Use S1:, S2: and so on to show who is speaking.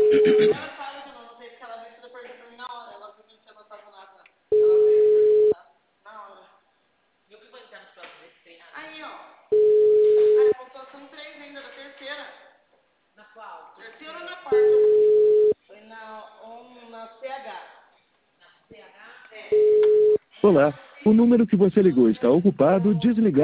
S1: Ela fala que eu não anotei porque ela veio fazer pergunta pra mim na hora. Ela viu que não tinha anotado nada. Ela veio perguntar na hora. Viu que vou entrar nos próximos desse treinamento? Aí, ó. Aí, pontuação 3 ainda, da terceira. Na qual? Terceira ou na quarta? Foi na CH. Na CH? É.
S2: Olá, o número que você ligou está ocupado, desligado.